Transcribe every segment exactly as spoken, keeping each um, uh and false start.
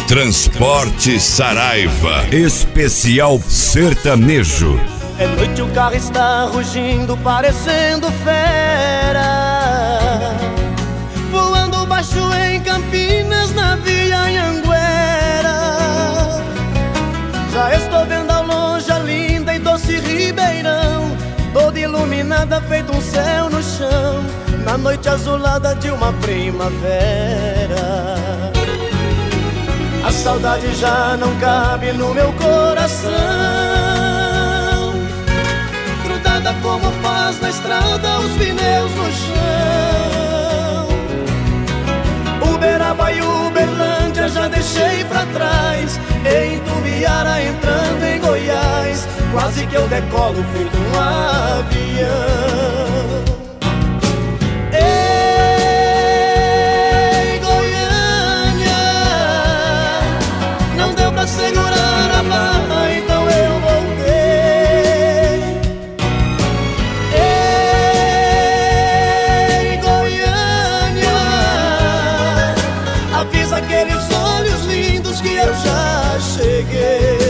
Transporte Saraiva, especial sertanejo. É noite, o carro está rugindo, parecendo fera, voando baixo em Campinas, na via Anhanguera. Já estou vendo ao longe a linda e doce Ribeirão, toda iluminada, feito um céu no chão, na noite azulada de uma primavera. A saudade já não cabe no meu coração, grudada como faz na estrada os pneus no chão. Uberaba e Uberlândia já deixei pra trás, em Itumbiara entrando em Goiás, quase que eu decolo feito um avião. Segurar a barra, então eu voltei. Ei, Goiânia, avisa aqueles olhos lindos que eu já cheguei.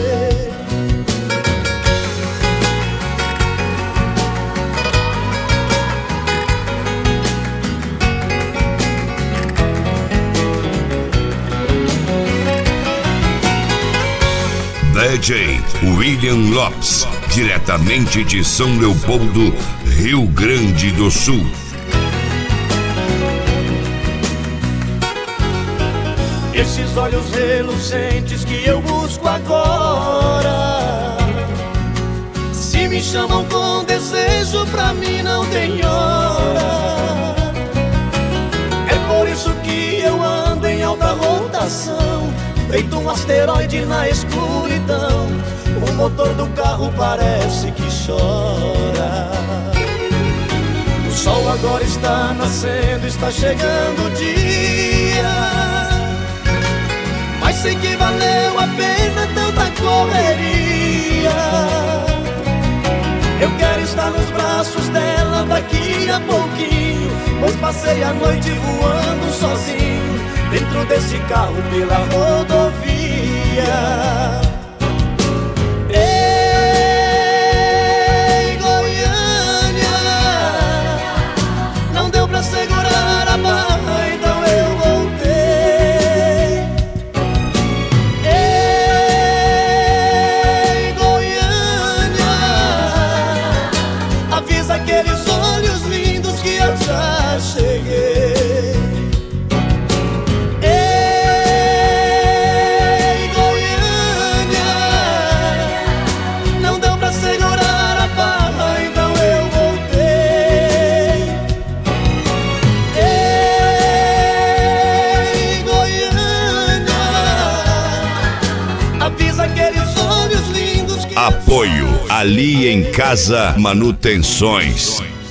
D J William Lopes, diretamente de São Leopoldo, Rio Grande do Sul. Esses olhos relucentes que eu busco agora, se me chamam com desejo, pra mim não tem hora. É por isso que eu ando em alta rotação, feito um asteroide na escuridão. O motor do carro parece que chora. O sol agora está nascendo, está chegando o dia, mas sei que valeu a pena tanta correria. Eu quero estar nos braços dela daqui a pouquinho, pois passei a noite voando sozinho dentro desse carro pela rodovia. Ei, Goiânia, não deu pra segurar a barra, então eu voltei. Ei, Goiânia, avisa aqueles olhos lindos que eu já cheguei. Apoio Ali em Casa Manutenções.